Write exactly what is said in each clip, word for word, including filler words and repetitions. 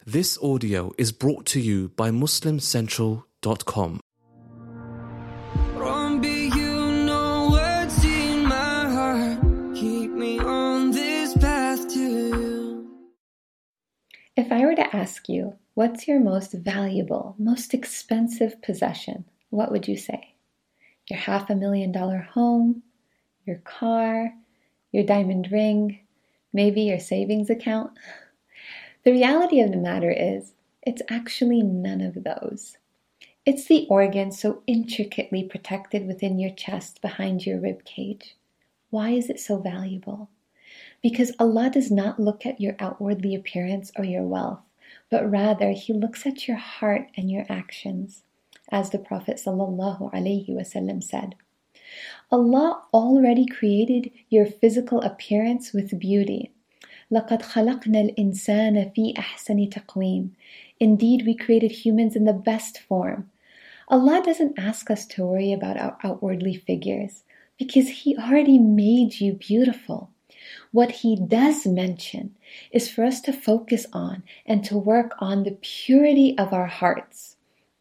This audio is brought to you by Muslim Central dot com. If I were to ask you, what's your most valuable, most expensive possession, what would you say? Your half a million dollar home, your car, your diamond ring, maybe your savings account? The reality of the matter is, it's actually none of those. It's the organ so intricately protected within your chest behind your rib cage. Why is it so valuable? Because Allah does not look at your outwardly appearance or your wealth, but rather He looks at your heart and your actions. As the Prophet sallallahu alaihi wasallam said, Allah already created your physical appearance with beauty. لَقَدْ خَلَقْنَا الْإِنسَانَ فِي أَحْسَنِ تَقْوِيمٍ. Indeed, we created humans in the best form. Allah doesn't ask us to worry about our outwardly figures because He already made you beautiful. What He does mention is for us to focus on and to work on the purity of our hearts.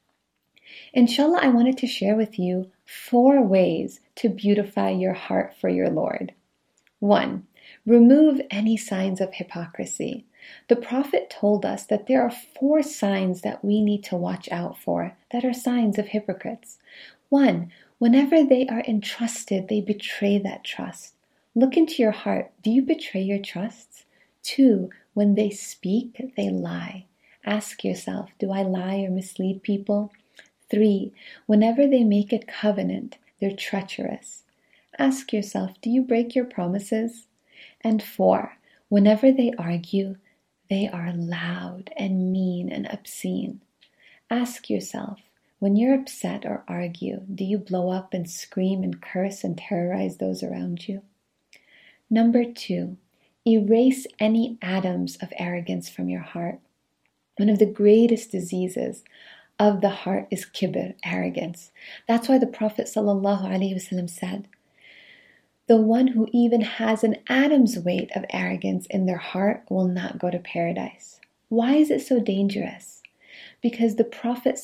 Inshallah, I wanted to share with you four ways to beautify your heart for your Lord. One, remove any signs of hypocrisy. The Prophet told us that there are four signs that we need to watch out for that are signs of hypocrites. One, whenever they are entrusted, they betray that trust. Look into your heart. Do you betray your trusts? Two, when they speak, they lie. Ask yourself, do I lie or mislead people? Three, whenever they make a covenant, they're treacherous. Ask yourself, do you break your promises? And four, whenever they argue, they are loud and mean and obscene. Ask yourself, when you're upset or argue, do you blow up and scream and curse and terrorize those around you? Number two, erase any atoms of arrogance from your heart. One of the greatest diseases of the heart is kibr, arrogance. That's why the Prophet ﷺ said, the one who even has an atom's weight of arrogance in their heart will not go to paradise. Why is it so dangerous? Because the Prophet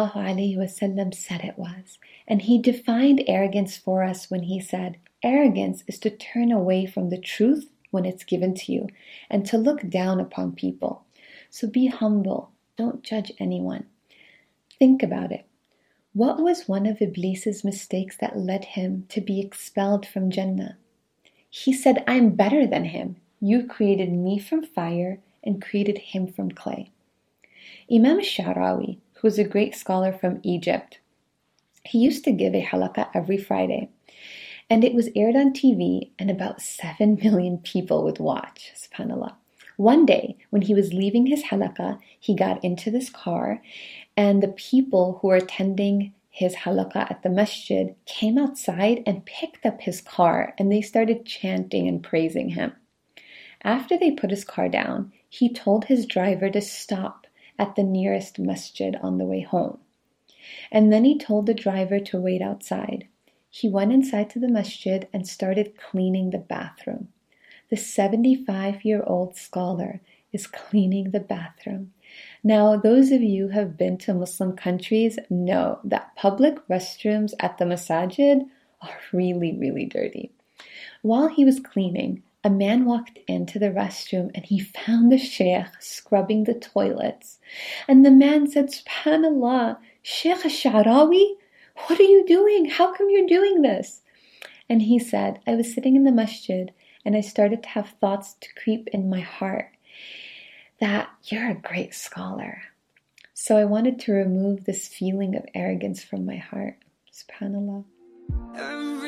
ﷺ said it was. And he defined arrogance for us when he said, arrogance is to turn away from the truth when it's given to you and to look down upon people. So be humble. Don't judge anyone. Think about it. What was one of Iblis's mistakes that led him to be expelled from Jannah? He said, I'm better than him. You created me from fire and created him from clay. Imam Sha'rawi, who was a great scholar from Egypt, he used to give a halaqah every Friday. And it was aired on T V and about seven million people would watch, subhanAllah. One day, when he was leaving his halaqah, he got into this car and the people who were attending his halaqah at the masjid came outside and picked up his car and they started chanting and praising him. After they put his car down, he told his driver to stop at the nearest masjid on the way home. And then he told the driver to wait outside. He went inside to the masjid and started cleaning the bathroom. The seventy-five-year-old scholar is cleaning the bathroom. Now, those of you who have been to Muslim countries know that public restrooms at the masajid are really, really dirty. While he was cleaning, a man walked into the restroom and he found the sheikh scrubbing the toilets. And the man said, SubhanAllah, Sheikh Sha'rawi, what are you doing? How come you're doing this? And he said, I was sitting in the masjid and I started to have thoughts to creep in my heart that you're a great scholar. So I wanted to remove this feeling of arrogance from my heart. SubhanAllah.